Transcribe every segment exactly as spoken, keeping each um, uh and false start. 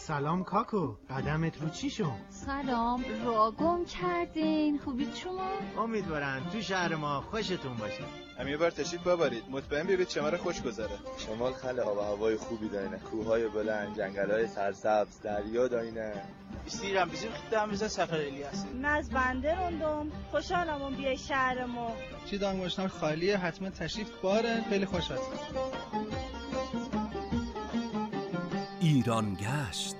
سلام کاکو، قدمت رو چی شد؟ سلام، را گم کردین. خوبید شما؟ امیدوارم تو شهر ما خوشتون باشه. هم یه بار تشریف ببرید، مطمئن بیایید شما رو خوش گذره. شمال خیلی آب و هوای خوبی دارینه، کوههای بلند، جنگل‌های سرسبز، دریا دارینه. استیرم bizim خدامıza سفر الیاس. ناز بنده روندم، خوشحالم اون بیای شهرمو. چی دانگوشنار خالیه، حتما تشریف باره، خیلی خوش هست. ایران گشت.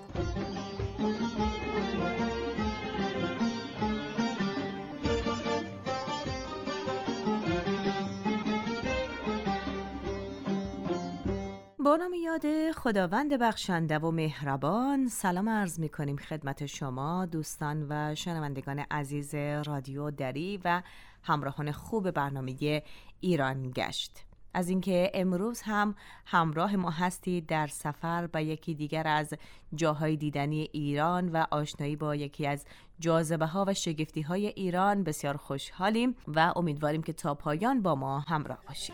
با نام یاد خداوند بخشنده و مهربان، سلام عرض می کنیم خدمت شما دوستان و شنوندگان عزیز رادیو دری و همراهان خوب برنامه ایران گشت. از اینکه امروز هم همراه ما هستید در سفر به یکی دیگر از جاهای دیدنی ایران و آشنایی با یکی از جاذبه ها و شگفتی های ایران بسیار خوشحالیم و امیدواریم که تا پایان با ما همراه باشید.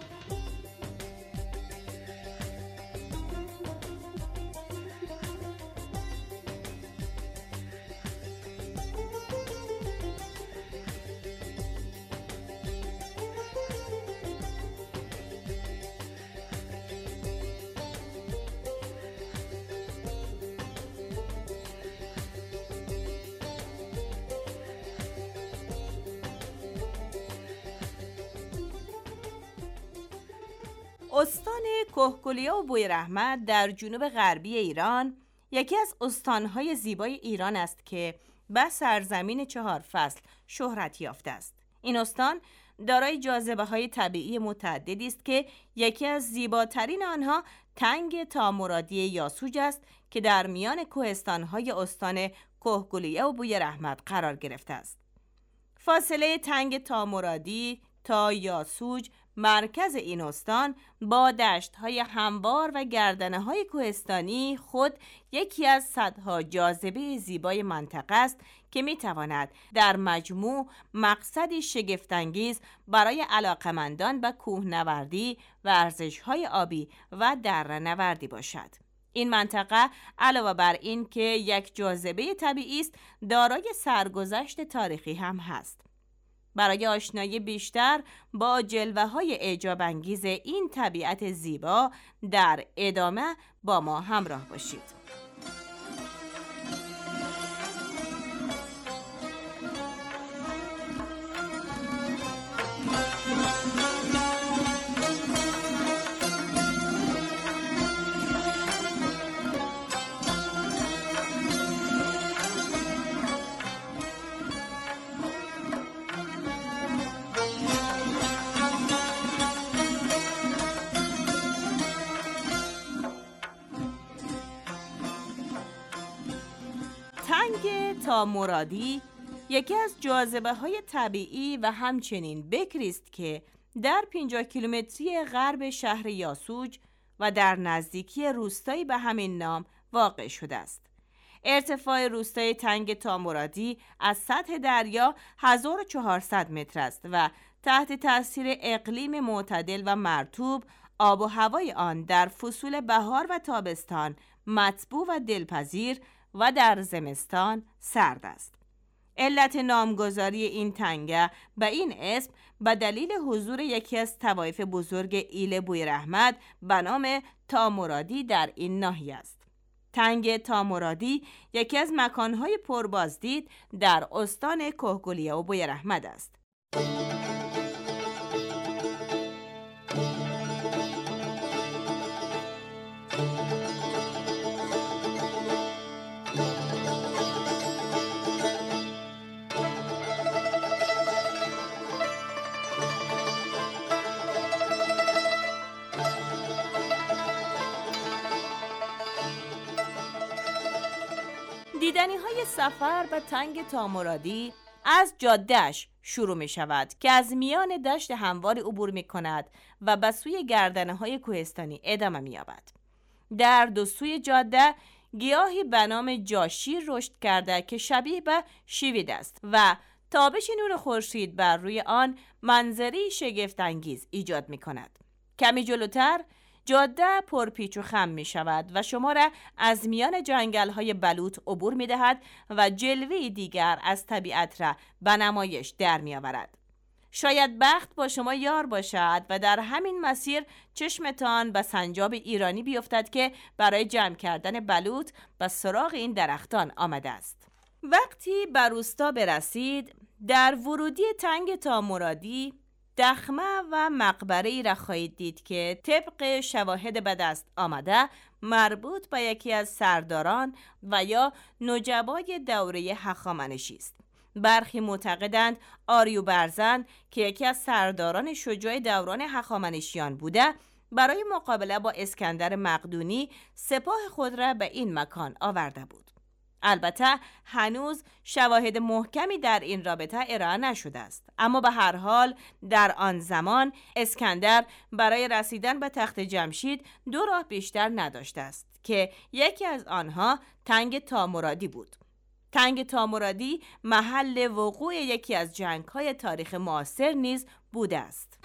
استان کهگلیا و بویراحمد در جنوب غربی ایران یکی از استانهای زیبای ایران است که به سرزمین چهار فصل شهرت یافته است. این استان دارای جاذبه‌های طبیعی متعددی است که یکی از زیباترین آنها تنگ تامرادی یاسوج است که در میان کوهستان‌های استان کهگلیا و بویراحمد قرار گرفته است. فاصله تنگ تامرادی تا یاسوج مرکز این استان با دشت‌های هموار و گردنه‌های کوهستانی خود یکی از صدها جاذبه زیبای منطقه است که می‌تواند در مجموع مقصدی شگفت‌انگیز برای علاقه‌مندان به کوهنوردی، ورزش‌های آبی و دره‌نوردی باشد. این منطقه علاوه بر این که یک جاذبه طبیعی است، دارای سرگذشت تاریخی هم هست. برای آشنایی بیشتر با جلوه‌های اعجاب‌انگیز این طبیعت زیبا در ادامه با ما همراه باشید. تنگ تامرادی یکی از جاذبه‌های طبیعی و همچنین بکری است که در پنجاه کیلومتری غرب شهر یاسوج و در نزدیکی روستایی به همین نام واقع شده است. ارتفاع روستای تنگ تامرادی از سطح دریا هزار و چهارصد متر است و تحت تاثیر اقلیم معتدل و مرطوب، آب و هوای آن در فصول بهار و تابستان مطبوع و دلپذیر و در زمستان سرد است. علت نامگذاری این تنگه به این اسم به دلیل حضور یکی از طوایف بزرگ ایل بویراحمد به نام تامرادی در این ناحیه است. تنگ تامرادی یکی از مکانهای پربازدید در استان کهگلیا و بویراحمد است. دیدنی های سفر به تنگ تامرادی از جاده‌اش شروع می شود که از میان دشت همواری عبور می کند و به سوی گردنه های کوهستانی ادامه می یابد. در دو سوی جاده گیاهی به نام جاشیر رشد کرده که شبیه به شیوید است و تابش نور خورشید بر روی آن منظری شگفت انگیز ایجاد می کند. کمی جلوتر جاده پرپیچ و خم می شود و شما را از میان جنگل های بلوط عبور می دهد و جلوه‌ای دیگر از طبیعت را به نمایش در می آورد. شاید بخت با شما یار باشد و در همین مسیر چشمتان به سنجاب ایرانی بیفتد که برای جمع کردن بلوط به سراغ این درختان آمده است. وقتی به روستا برسید، در ورودی تنگ تا مرادی دخمه و مقبره ای را خواهید دید که طبق شواهد به دست آمده مربوط به یکی از سرداران و یا نجبای دوره هخامنشی است. برخی معتقدند آریوبرزن که یکی از سرداران شجاع دوران هخامنشیان بوده، برای مقابله با اسکندر مقدونی سپاه خود را به این مکان آورده بود. البته هنوز شواهد محکمی در این رابطه ارائه نشده است، اما به هر حال در آن زمان اسکندر برای رسیدن به تخت جمشید دو راه بیشتر نداشته است که یکی از آنها تنگ تامرادی بود. تنگ تامرادی محل وقوع یکی از جنگ‌های تاریخ معاصر نیز بوده است.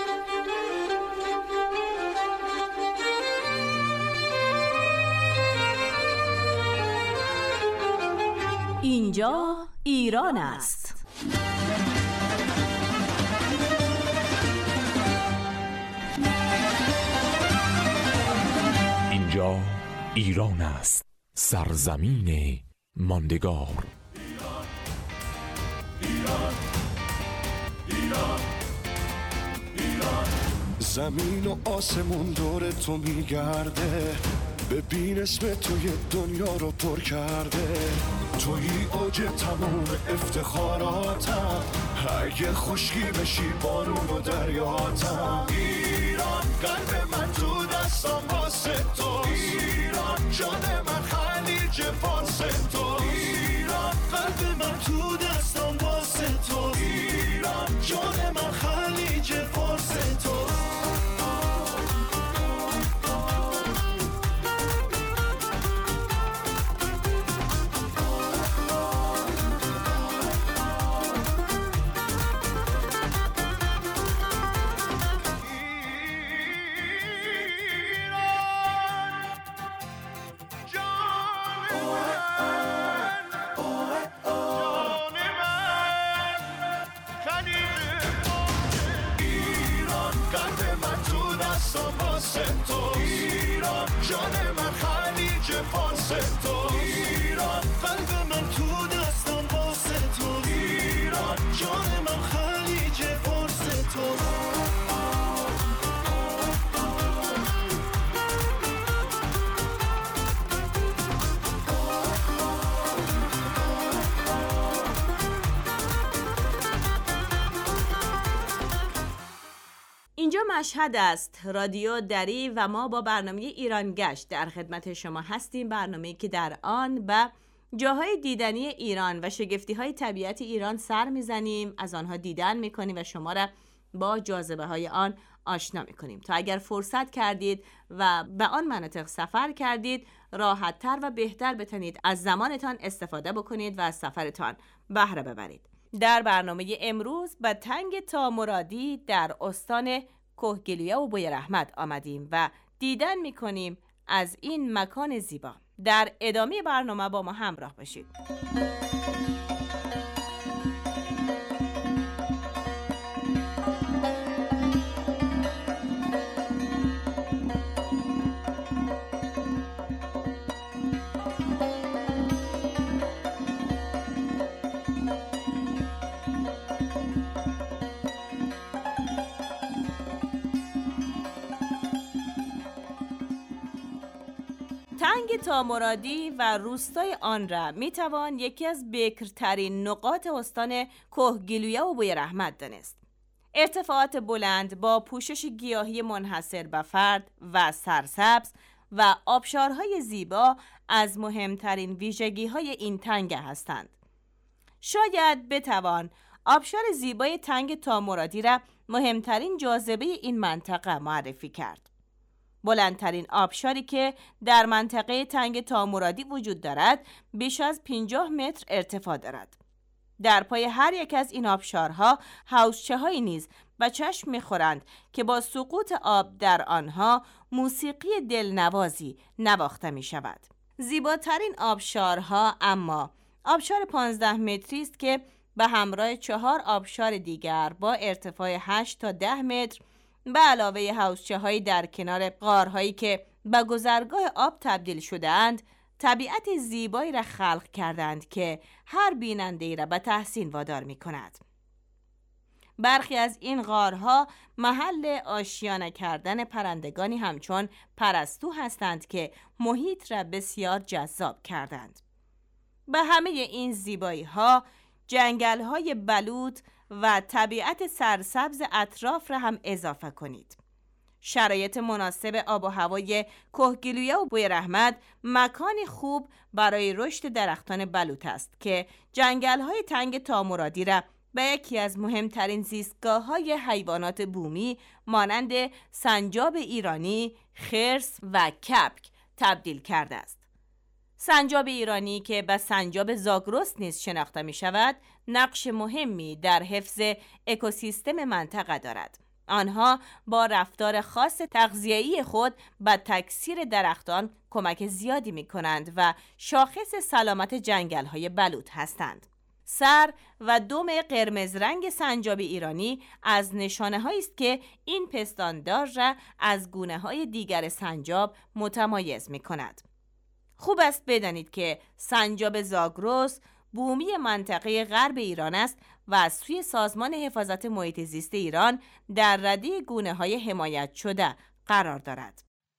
اینجا ایران است. اینجا ایران است، سرزمین ماندگار. ایران ایران ایران ایران زمین و آسمون دور تو میگرده، ببین اسم توی دنیا رو پر کرده، توی اوج تموم افتخاراتم، اگه خشکی بشی بارون و دریاتم. ایران قلب من تو دستم واسه تو، ایران جان من خلیج فارس تو، ایران قلب من تو دستم واسه تو، ایران جان من خلیج فارس تو. ایران جان من خلیج فارس تو، ایران قلب من تو دستم واسه تو، ایران جان من خلیج فارس تو. اینجا مشهد است، رادیو دری و ما با برنامه ایران گشت در خدمت شما هستیم. برنامه‌ای که در آن به جاهای دیدنی ایران و شگفتی‌های طبیعت ایران سر میزنیم، از آنها دیدن میکنیم و شما را با جاذبه‌های آن آشنا میکنیم تا اگر فرصت کردید و به آن مناطق سفر کردید راحت‌تر و بهتر بتونید از زمانتان استفاده بکنید و از سفرتان بهره ببرید. در برنامه امروز به تنگ تامرادی در استان کهگیلویه و بویراحمد آمدیم و دیدن میکنیم از این مکان زیبا. در ادامه برنامه با ما همراه باشید. تنگ تامرادی و روستای آن را میتوان یکی از بکرترین نقاط استان کهگیلویه و بویراحمد دانست. ارتفاعات بلند با پوشش گیاهی منحصر به فرد و سرسبز و آبشارهای زیبا از مهمترین ویژگی‌های این تنگه هستند. شاید بتوان آبشار زیبای تنگ تامرادی را مهمترین جاذبه این منطقه معرفی کرد. بلندترین آبشاری که در منطقه تنگ تامرادی وجود دارد بیش از پنجاه متر ارتفاع دارد. در پای هر یک از این آبشارها حوضچه‌هایی نیز و چشم می‌خورند که با سقوط آب در آنها موسیقی دلنوازی نواخته می‌شود. زیباترین آبشارها اما آبشار پانزده متری است که به همراه چهار آبشار دیگر با ارتفاع هشت تا ده متر به علاوه حوضچه‌هایی در کنار غارهایی که به گذرگاه آب تبدیل شده‌اند، طبیعت زیبایی را خلق کردند که هر بیننده‌ای را به تحسین وادار می‌کند. برخی از این غارها محل آشیانه کردن پرندگانی همچون پرستو هستند که محیط را بسیار جذاب کردند. به همه این زیبایی‌ها جنگل‌های بلوط و طبیعت سرسبز اطراف را هم اضافه کنید. شرایط مناسب آب و هوای کهگیلویه و بویراحمد مکانی خوب برای رشد درختان بلوط است که جنگل‌های تنگ تامرادی را به یکی از مهمترین زیستگاه‌های حیوانات بومی مانند سنجاب ایرانی، خرس و کپک تبدیل کرده است. سنجاب ایرانی که به سنجاب زاگرس نیز شناخته می شود، نقش مهمی در حفظ اکوسیستم منطقه دارد. آنها با رفتار خاص تغذیه‌ای خود به تکثیر درختان کمک زیادی می کنند و شاخص سلامت جنگل‌های بلوط هستند. سر و دم قرمز رنگ سنجاب ایرانی از نشانه‌هایی است که این پستاندار را از گونه‌های دیگر سنجاب متمایز می کند. خوب است بدانید که سنجاب زاگرس بومی منطقه غرب ایران است و از سوی سازمان حفاظت محیط زیست ایران در رده گونه‌های حمایت شده قرار دارد.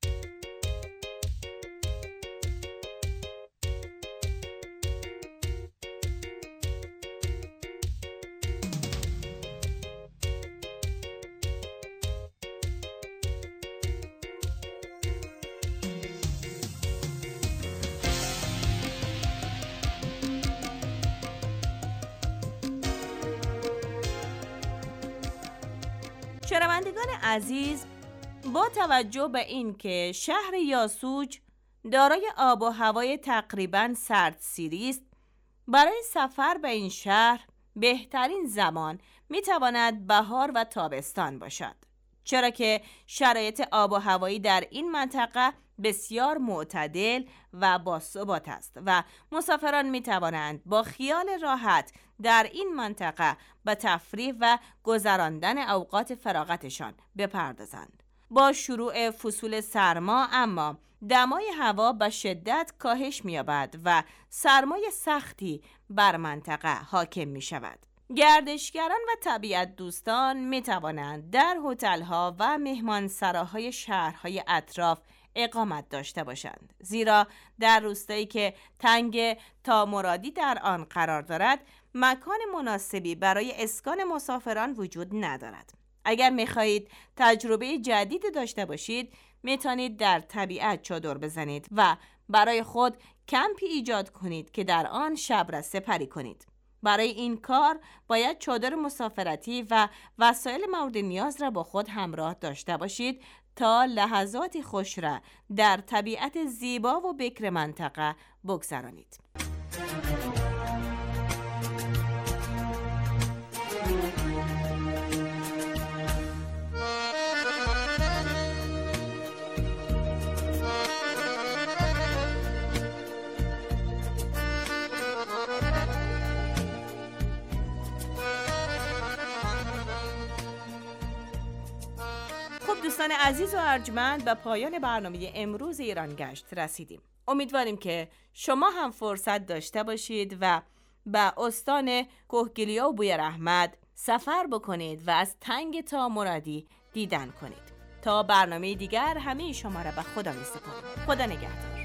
شنوندگان عزیز، با توجه به اینکه شهر یاسوج دارای آب و هوای تقریباً سردسیری است، برای سفر به این شهر بهترین زمان میتواند بهار و تابستان باشد، چرا که شرایط آب و هوایی در این منطقه بسیار معتدل و باثبات است و مسافران می توانند با خیال راحت در این منطقه به تفریح و گذراندن اوقات فراغتشان بپردازند. با شروع فصول سرما اما دمای هوا به شدت کاهش می یابد و سرمای سختی بر منطقه حاکم می شود. گردشگران و طبیعت دوستان می توانند در هتل‌ها و مهمانسراهای شهرهای اطراف اقامت داشته باشند، زیرا در روستایی که تنگ تامرادی در آن قرار دارد مکان مناسبی برای اسکان مسافران وجود ندارد. اگر می‌خواهید تجربه جدید داشته باشید، می‌توانید در طبیعت چادر بزنید و برای خود کمپی ایجاد کنید که در آن شب را سپری کنید. برای این کار باید چادر مسافرتی و وسایل مورد نیاز را با خود همراه داشته باشید تا لحظاتی خوش را در طبیعت زیبا و بکر منطقه بگذرانید. دوستان عزیز و ارجمند، به پایان برنامه امروز ایران گشت رسیدیم. امیدواریم که شما هم فرصت داشته باشید و به استان کهگیلویه و بویراحمد سفر بکنید و از تنگ تامرادی دیدن کنید. تا برنامه دیگر همه شما را به خدا می سپارم. خدا نگهدار.